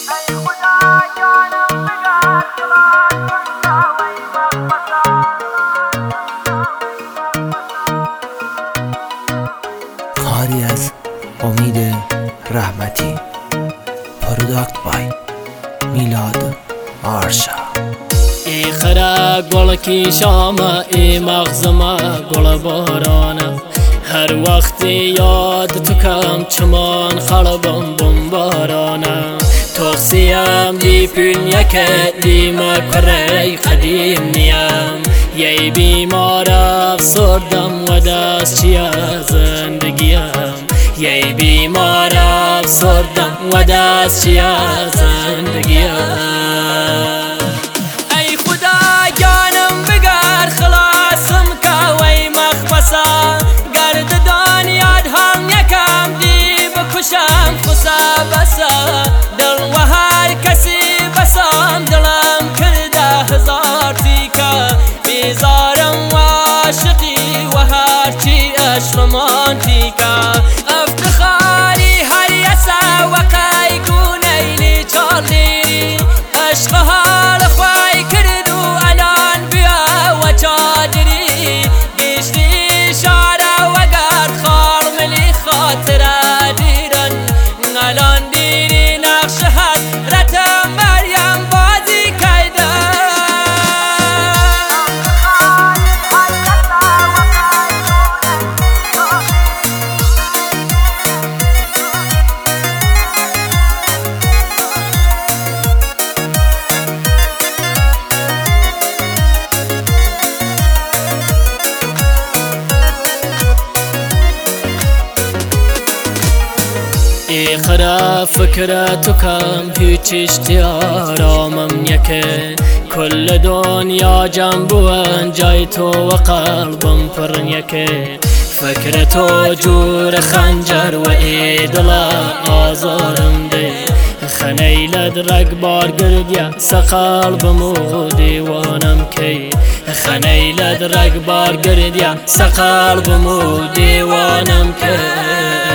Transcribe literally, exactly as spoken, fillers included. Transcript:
کاری از امید رحمتی، پروداکت بای میلاد آرشا. ای خرا گلکی شاما، ای مغزما گل بارانه، هر وقت یاد تو کم چمان خرابم بمبارانه. توصیم دی پول یکه دی مکره قدیم نیم، یه بیمار افسردم و دست چی از زندگیم، یه بیمار افسردم و دست چی از زندگیم. ای خدا جانم بگر خلاصم که وی مخمسا، گرد دنیاد هم یکم دی بکشم خسا بسا، دل و هر کسی بسام دلم کرده هزار تیکا، بیزارم و عاشقی و هرچی اش رومانتیکا. افتخاری هر یسا و قایگون ایلی چالی، عشق حال خواهی کرد و الان بیا و چادری، گشتی شعر و گرد خار ملی خاطر دیرن، الان دیری نقش حضرت مریم بازی کیده. ای خرا فکر تو کم هیچ اشتیارامم یکه، کل دنیا جمع بوان جای تو و قلبم پر یکه. فکر تو جور خنجر و ای دلا آزارم ده، خنیلد رگبار گردیا سقلبم و دیوانم کی، خنیلد رگبار گردیا سقلبم و دیوانم کی.